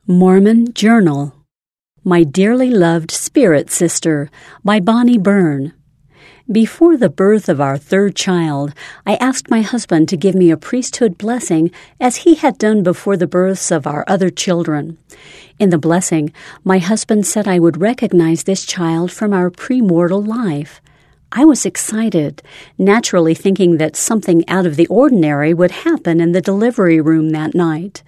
Mormon Journal. My Dearly Loved Spirit Sister by Bonnie Byrne. Before the birth of our third child, I asked my husband to give me a priesthood blessing as he had done before the births of our other children. In the blessing, my husband said I would recognize this child from our premortal life. I was excited, naturally thinking that something out of the ordinary would happen in the delivery room that night.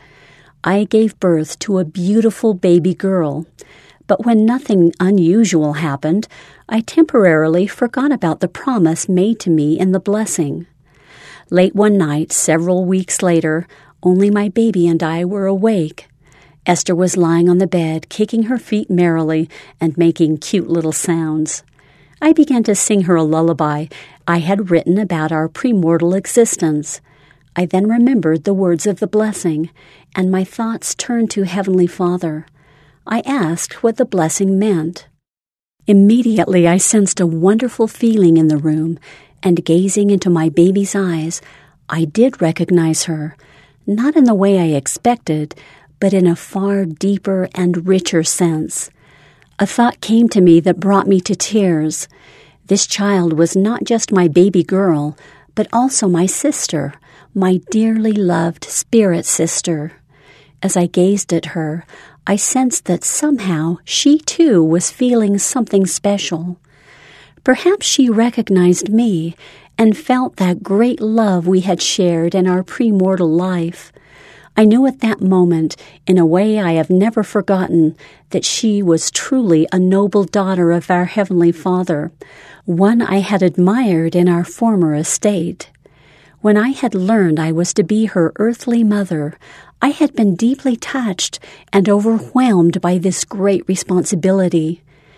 I gave birth to a beautiful baby girl, but when nothing unusual happened, I temporarily forgot about the promise made to me in the blessing. Late one night, several weeks later, only my baby and I were awake. Esther was lying on the bed, kicking her feet merrily and making cute little sounds. I began to sing her a lullaby I had written about our premortal existence. I then remembered the words of the blessing, and my thoughts turned to Heavenly Father. I asked what the blessing meant. Immediately I sensed a wonderful feeling in the room, and gazing into my baby's eyes, I did recognize her, not in the way I expected, but in a far deeper and richer sense. A thought came to me that brought me to tears. This child was not just my baby girl, but also my sister, my dearly loved spirit sister. As I gazed at her, I sensed that somehow she too was feeling something special. Perhaps she recognized me and felt that great love we had shared in our premortal life. I knew at that moment, in a way I have never forgotten, that she was truly a noble daughter of our Heavenly Father, one I had admired in our former estate. When I had learned I was to be her earthly mother, I had been deeply touched and overwhelmed by this great responsibility.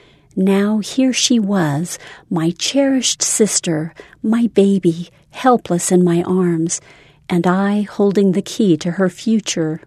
Now here she was, my cherished sister, my baby, helpless in my arms, and I holding the key to her future.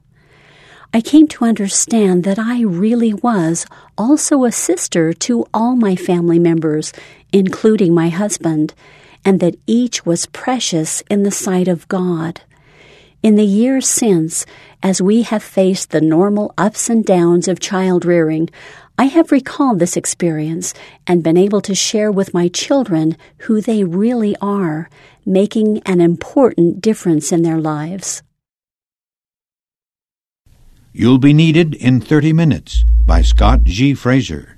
I came to understand that I really was also a sister to all my family members, including my husband, and that each was precious in the sight of God. In the years since, as we have faced the normal ups and downs of child-rearing, I have recalled this experience and been able to share with my children who they really are, making an important difference in their lives. You'll Be Needed in 30 Minutes by Scott G. Fraser.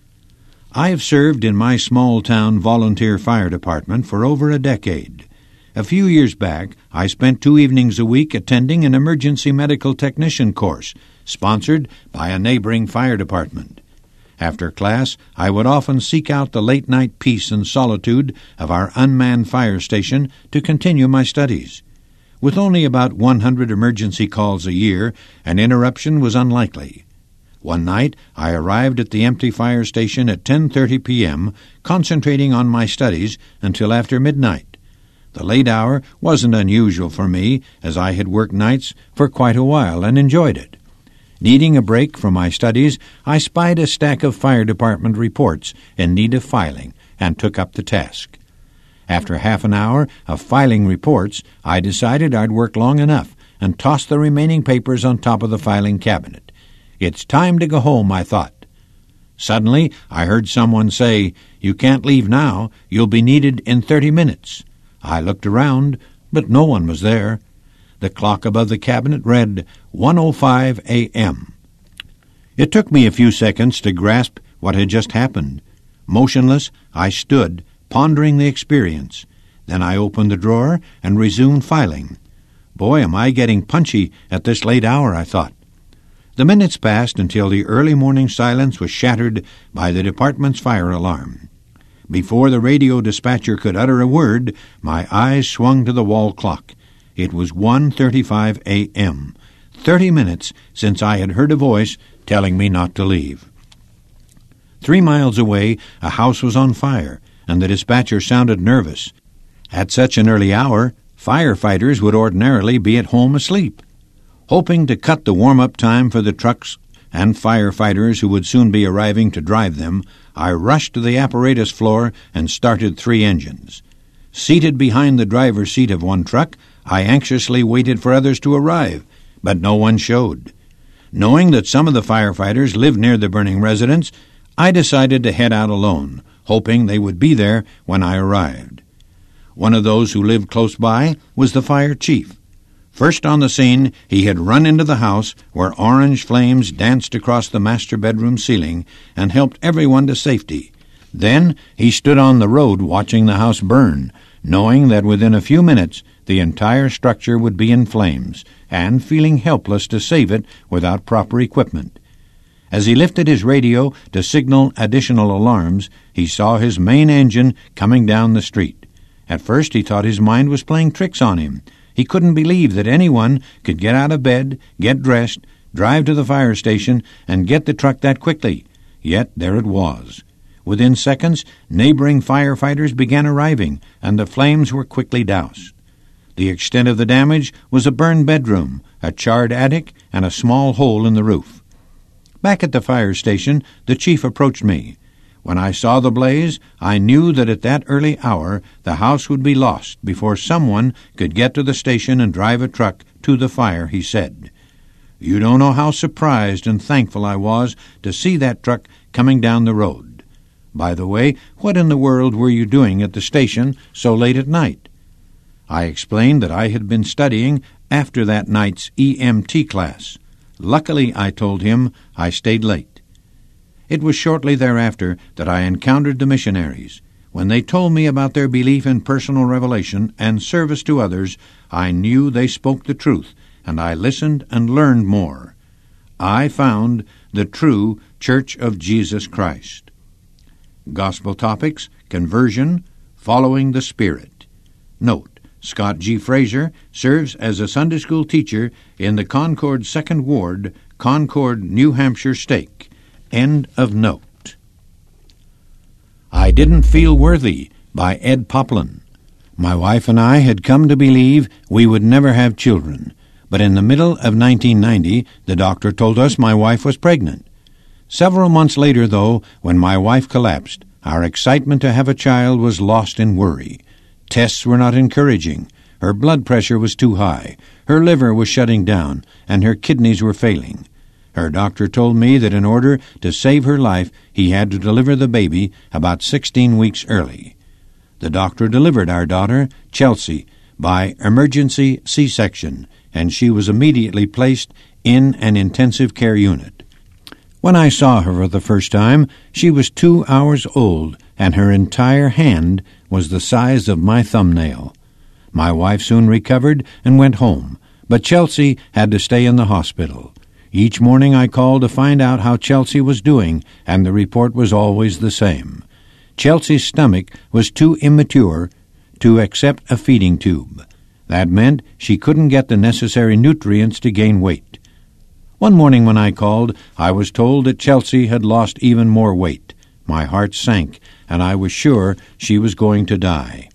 I have served in my small-town volunteer fire department for over a decade. A few years back, I spent 2 evenings a week attending an emergency medical technician course, sponsored by a neighboring fire department. After class, I would often seek out the late-night peace and solitude of our unmanned fire station to continue my studies. With only about 100 emergency calls a year, an interruption was unlikely. One night, I arrived at the empty fire station at 10:30 p.m., concentrating on my studies until after midnight. The late hour wasn't unusual for me, as I had worked nights for quite a while and enjoyed it. Needing a break from my studies, I spied a stack of fire department reports in need of filing and took up the task. After half an hour of filing reports, I decided I'd worked long enough and tossed the remaining papers on top of the filing cabinet. It's time to go home, I thought. Suddenly, I heard someone say, "You can't leave now. You'll be needed in 30 minutes. I looked around, but no one was there. The clock above the cabinet read 1:05 a.m. It took me a few seconds to grasp what had just happened. Motionless, I stood, pondering the experience. Then I opened the drawer and resumed filing. Boy, am I getting punchy at this late hour, I thought. The minutes passed until the early morning silence was shattered by the department's fire alarm. Before the radio dispatcher could utter a word, my eyes swung to the wall clock. It was 1:35 a.m., 30 minutes since I had heard a voice telling me not to leave. 3 miles away, a house was on fire, and the dispatcher sounded nervous. At such an early hour, firefighters would ordinarily be at home asleep. Hoping to cut the warm-up time for the trucks and firefighters who would soon be arriving to drive them, I rushed to the apparatus floor and started 3 engines. Seated behind the driver's seat of one truck, I anxiously waited for others to arrive, but no one showed. Knowing that some of the firefighters lived near the burning residence, I decided to head out alone, hoping they would be there when I arrived. One of those who lived close by was the fire chief. First on the scene, he had run into the house where orange flames danced across the master bedroom ceiling and helped everyone to safety. Then he stood on the road watching the house burn, knowing that within a few minutes the entire structure would be in flames, and feeling helpless to save it without proper equipment. As he lifted his radio to signal additional alarms, he saw his main engine coming down the street. At first he thought his mind was playing tricks on him. He couldn't believe that anyone could get out of bed, get dressed, drive to the fire station, and get the truck that quickly. Yet there it was. Within seconds, neighboring firefighters began arriving, and the flames were quickly doused. The extent of the damage was a burned bedroom, a charred attic, and a small hole in the roof. Back at the fire station, the chief approached me. When I saw the blaze, I knew that at that early hour the house would be lost before someone could get to the station and drive a truck to the fire, he said. You don't know how surprised and thankful I was to see that truck coming down the road. By the way, what in the world were you doing at the station so late at night? I explained that I had been studying after that night's EMT class. Luckily, I told him, I stayed late. It was shortly thereafter that I encountered the missionaries. When they told me about their belief in personal revelation and service to others, I knew they spoke the truth, and I listened and learned more. I found the true Church of Jesus Christ. Gospel topics: conversion, following the Spirit. Note: Scott G. Fraser serves as a Sunday school teacher in the Concord 2nd Ward, Concord, New Hampshire Stake. End of note. I Didn't Feel Worthy by Ed Poplin. My wife and I had come to believe we would never have children, but in the middle of 1990, the doctor told us my wife was pregnant. Several months later, though, when my wife collapsed, our excitement to have a child was lost in worry. Tests were not encouraging. Her blood pressure was too high. Her liver was shutting down, and her kidneys were failing. Her doctor told me that in order to save her life, he had to deliver the baby about 16 weeks early. The doctor delivered our daughter, Chelsea, by emergency C-section, and she was immediately placed in an intensive care unit. When I saw her for the first time, she was 2 hours old, and her entire hand was the size of my thumbnail. My wife soon recovered and went home, but Chelsea had to stay in the hospital. Each morning I called to find out how Chelsea was doing, and the report was always the same. Chelsea's stomach was too immature to accept a feeding tube. That meant she couldn't get the necessary nutrients to gain weight. One morning when I called, I was told that Chelsea had lost even more weight. My heart sank, and I was sure she was going to die.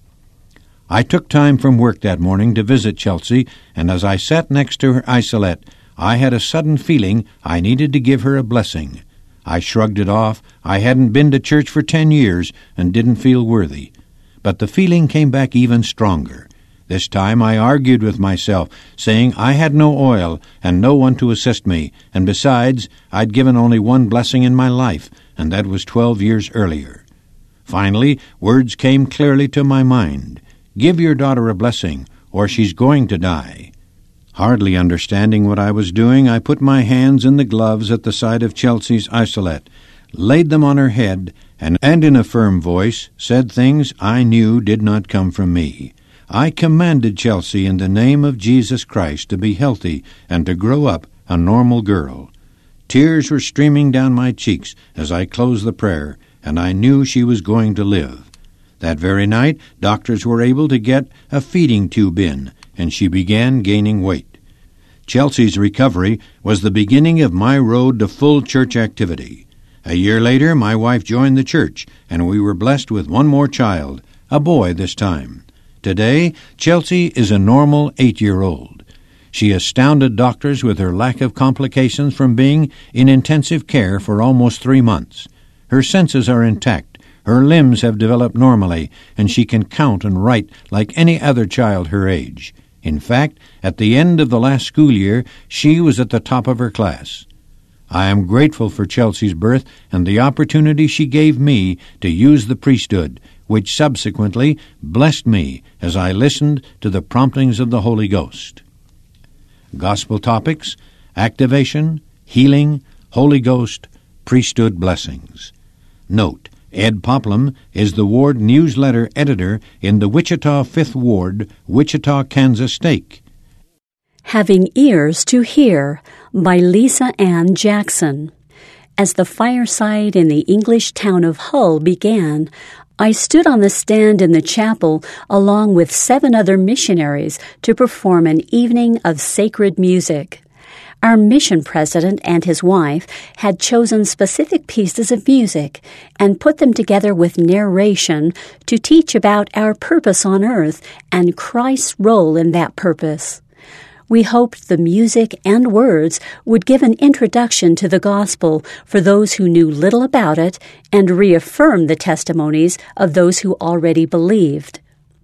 I took time from work that morning to visit Chelsea, and as I sat next to her isolette, I had a sudden feeling I needed to give her a blessing. I shrugged it off. I hadn't been to church for 10 years and didn't feel worthy. But the feeling came back even stronger. This time I argued with myself, saying I had no oil and no one to assist me, and besides, I'd given only one blessing in my life, and that was 12 years earlier. Finally, words came clearly to my mind. Give your daughter a blessing, or she's going to die. Hardly understanding what I was doing, I put my hands in the gloves at the side of Chelsea's isolette, laid them on her head, and in a firm voice said things I knew did not come from me. I commanded Chelsea in the name of Jesus Christ to be healthy and to grow up a normal girl. Tears were streaming down my cheeks as I closed the prayer, and I knew she was going to live. That very night, doctors were able to get a feeding tube in, and she began gaining weight. Chelsea's recovery was the beginning of my road to full church activity. A year later, my wife joined the church, and we were blessed with one more child, a boy this time. Today, Chelsea is a normal 8-year-old. She astounded doctors with her lack of complications from being in intensive care for almost 3 months. Her senses are intact, her limbs have developed normally, and she can count and write like any other child her age. In fact, at the end of the last school year, she was at the top of her class. I am grateful for Chelsea's birth and the opportunity she gave me to use the priesthood, which subsequently blessed me as I listened to the promptings of the Holy Ghost. Gospel topics: activation, healing, Holy Ghost, priesthood blessings. Note: Ed Poplum is the Ward newsletter editor in the Wichita 5th Ward, Wichita, Kansas Stake. Having Ears to Hear by Lisa Ann Jackson. As the fireside in the English town of Hull began, I stood on the stand in the chapel along with 7 other missionaries to perform an evening of sacred music. Our mission president and his wife had chosen specific pieces of music and put them together with narration to teach about our purpose on earth and Christ's role in that purpose. We hoped the music and words would give an introduction to the gospel for those who knew little about it and reaffirm the testimonies of those who already believed.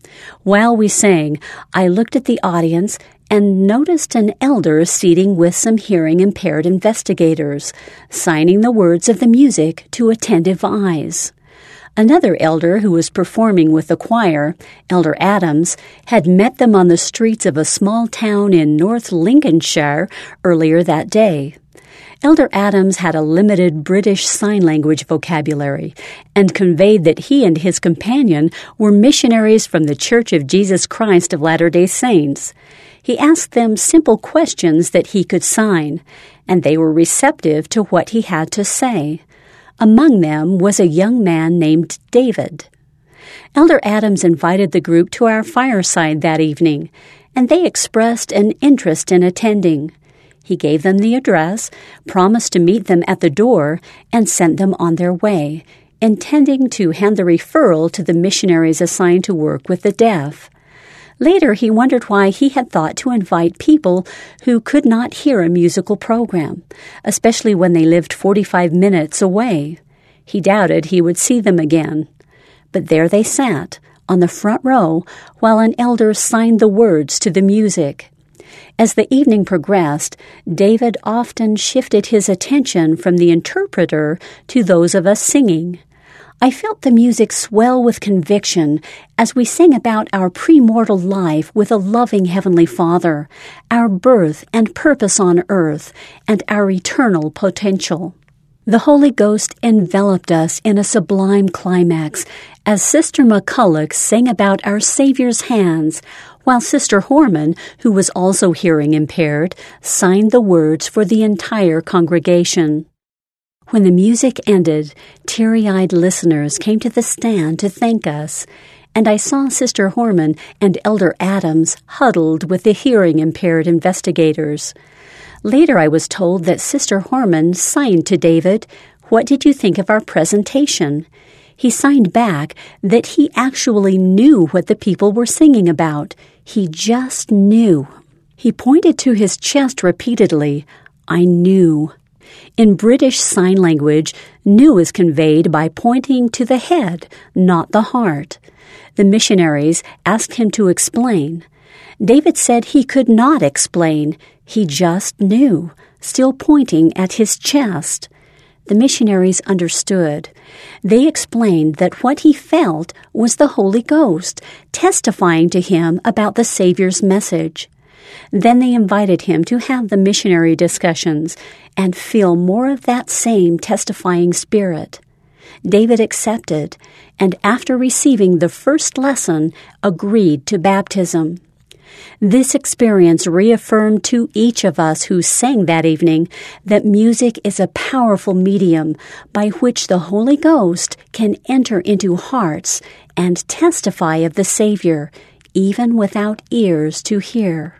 While we sang, I looked at the audience and noticed an elder seating with some hearing-impaired investigators, signing the words of the music to attentive eyes. Another elder who was performing with the choir, Elder Adams, had met them on the streets of a small town in North Lincolnshire earlier that day. Elder Adams had a limited British Sign Language vocabulary and conveyed that he and his companion were missionaries from the Church of Jesus Christ of Latter-day Saints. He asked them simple questions that he could sign, and they were receptive to what he had to say. Among them was a young man named David. Elder Adams invited the group to our fireside that evening, and they expressed an interest in attending. He gave them the address, promised to meet them at the door, and sent them on their way, intending to hand the referral to the missionaries assigned to work with the deaf. Later, he wondered why he had thought to invite people who could not hear a musical program, especially when they lived 45 minutes away. He doubted he would see them again. But there they sat, on the front row, while an elder signed the words to the music. As the evening progressed, David often shifted his attention from the interpreter to those of us singing. I felt the music swell with conviction as we sang about our premortal life with a loving Heavenly Father, our birth and purpose on earth, and our eternal potential. The Holy Ghost enveloped us in a sublime climax as Sister McCulloch sang about our Savior's hands, while Sister Horman, who was also hearing impaired, signed the words for the entire congregation. When the music ended, teary-eyed listeners came to the stand to thank us, and I saw Sister Horman and Elder Adams huddled with the hearing-impaired investigators. Later I was told that Sister Horman signed to David, "What did you think of our presentation?" He signed back that he actually knew what the people were singing about. He just knew. He pointed to his chest repeatedly. I knew. In British Sign Language, knew is conveyed by pointing to the head, not the heart. The missionaries asked him to explain. David said he could not explain. He just knew, still pointing at his chest. The missionaries understood. They explained that what he felt was the Holy Ghost, testifying to him about the Savior's message. Then they invited him to have the missionary discussions and feel more of that same testifying spirit. David accepted, and after receiving the first lesson, agreed to baptism. This experience reaffirmed to each of us who sang that evening that music is a powerful medium by which the Holy Ghost can enter into hearts and testify of the Savior, even without ears to hear.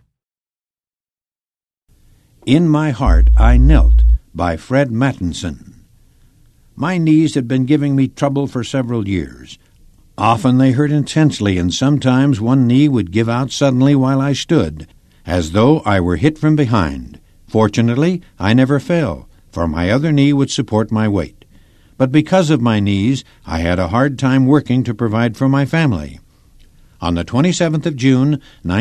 In My Heart I Knelt by Fred Mattinson. My knees had been giving me trouble for several years. Often they hurt intensely, and sometimes one knee would give out suddenly while I stood, as though I were hit from behind. Fortunately, I never fell, for my other knee would support my weight. But because of my knees, I had a hard time working to provide for my family. On the 27th of June,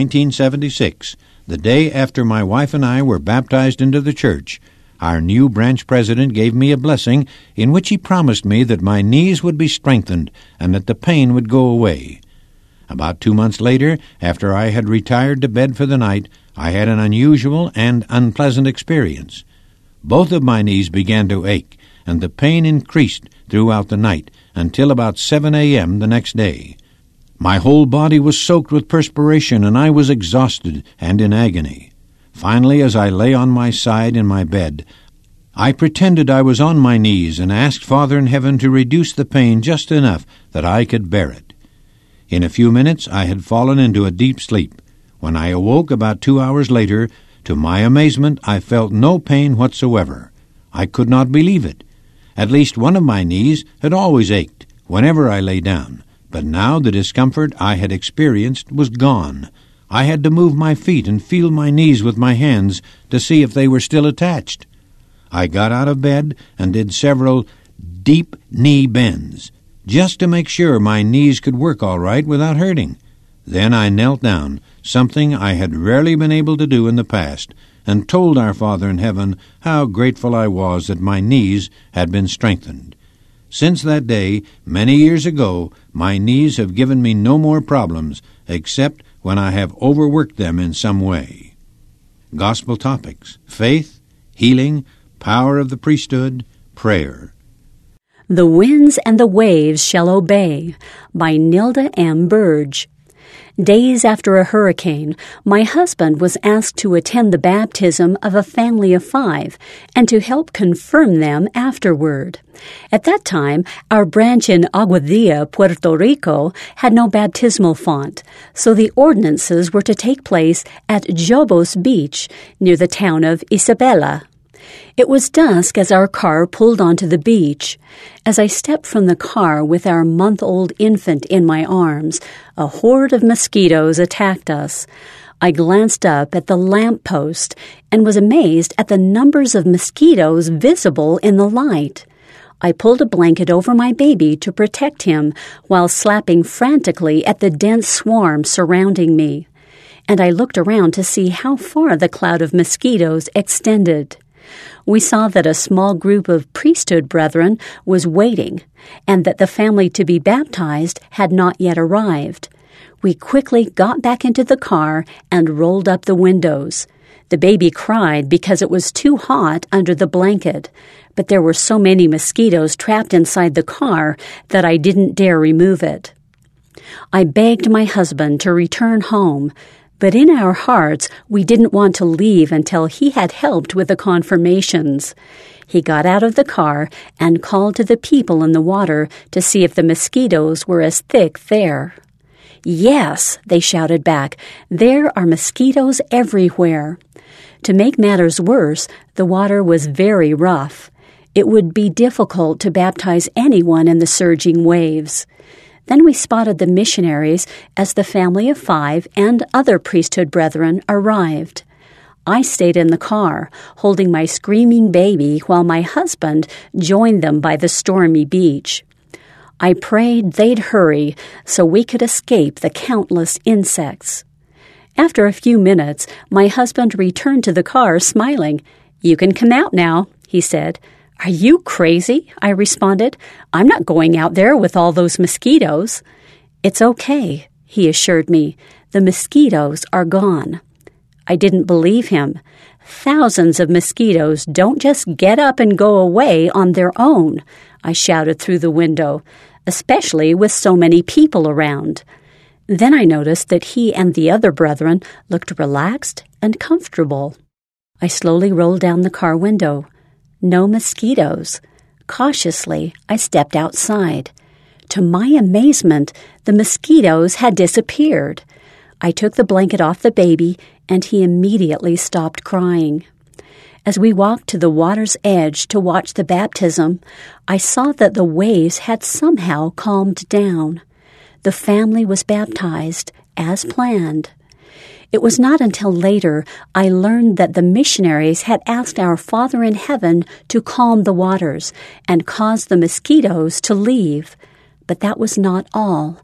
1976, the day after my wife and I were baptized into the church, our new branch president gave me a blessing in which he promised me that my knees would be strengthened and that the pain would go away. About 2 months later, after I had retired to bed for the night, I had an unusual and unpleasant experience. Both of my knees began to ache, and the pain increased throughout the night until about 7 a.m. the next day. My whole body was soaked with perspiration, and I was exhausted and in agony. Finally, as I lay on my side in my bed, I pretended I was on my knees and asked Father in heaven to reduce the pain just enough that I could bear it. In a few minutes I had fallen into a deep sleep. When I awoke about 2 hours later, to my amazement I felt no pain whatsoever. I could not believe it. At least one of my knees had always ached whenever I lay down, but now the discomfort I had experienced was gone. I had to move my feet and feel my knees with my hands to see if they were still attached. I got out of bed and did several deep knee bends, just to make sure my knees could work all right without hurting. Then I knelt down, something I had rarely been able to do in the past, and told our Father in heaven how grateful I was that my knees had been strengthened. Since that day, many years ago, my knees have given me no more problems, except when I have overworked them in some way. Gospel topics: faith, healing, power of the priesthood, prayer. The Winds and the Waves Shall Obey by Nilda M. Burge. Days after a hurricane, my husband was asked to attend the baptism of a family of 5 and to help confirm them afterward. At that time, our branch in Aguadilla, Puerto Rico, had no baptismal font, so the ordinances were to take place at Jobos Beach, near the town of Isabela. It was dusk as our car pulled onto the beach. As I stepped from the car with our month-old infant in my arms, a horde of mosquitoes attacked us. I glanced up at the lamp post and was amazed at the numbers of mosquitoes visible in the light. I pulled a blanket over my baby to protect him while slapping frantically at the dense swarm surrounding me. And I looked around to see how far the cloud of mosquitoes extended. We saw that a small group of priesthood brethren was waiting, and that the family to be baptized had not yet arrived. We quickly got back into the car and rolled up the windows. The baby cried because it was too hot under the blanket, but there were so many mosquitoes trapped inside the car that I didn't dare remove it. I begged my husband to return home, but in our hearts, we didn't want to leave until he had helped with the confirmations. He got out of the car and called to the people in the water to see if the mosquitoes were as thick there. "Yes," they shouted back, "there are mosquitoes everywhere." To make matters worse, the water was very rough. It would be difficult to baptize anyone in the surging waves. Then we spotted the missionaries as the family of 5 and other priesthood brethren arrived. I stayed in the car, holding my screaming baby while my husband joined them by the stormy beach. I prayed they'd hurry so we could escape the countless insects. After a few minutes, my husband returned to the car smiling. "You can come out now," he said. "Are you crazy?" I responded. "I'm not going out there with all those mosquitoes." "It's okay," he assured me. "The mosquitoes are gone." I didn't believe him. Thousands of mosquitoes don't just get up and go away on their own, I shouted through the window, especially with so many people around. Then I noticed that he and the other brethren looked relaxed and comfortable. I slowly rolled down the car window. No mosquitoes. Cautiously, I stepped outside. To my amazement, the mosquitoes had disappeared. I took the blanket off the baby, and he immediately stopped crying. As we walked to the water's edge to watch the baptism, I saw that the waves had somehow calmed down. The family was baptized, as planned. It was not until later I learned that the missionaries had asked our Father in heaven to calm the waters and cause the mosquitoes to leave. But that was not all.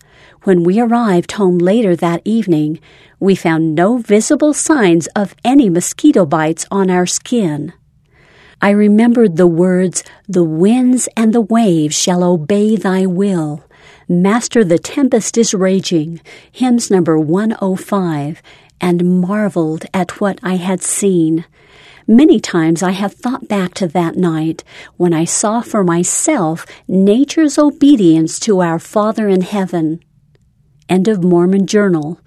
When we arrived home later that evening, we found no visible signs of any mosquito bites on our skin. I remembered the words, "The winds and the waves shall obey thy will." "Master, the tempest is raging," hymns number 105, and marveled at what I had seen. Many times I have thought back to that night when I saw for myself nature's obedience to our Father in heaven. End of Mormon Journal,